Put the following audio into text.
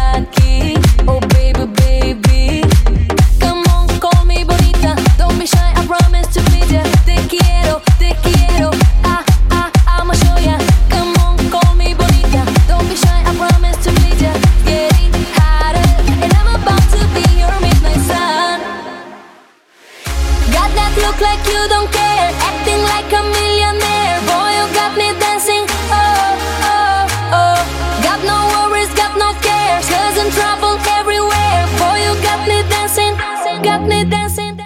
aquí. Oh baby, baby, come on, call me bonita. Don't be shy, I promise to please ya. Te quiero, I'ma show ya. Come on, call me bonita. Don't be shy, I promise to please ya. Getting hotter, and I'm about to be your midnight sun. Got that look like you don't care, acting like a millionaire. Boy, you got me dancing, oh, oh, oh. Got no worries, got no cares, 'cause I'm trouble everywhere. Boy, you got me dancing, got me dancing.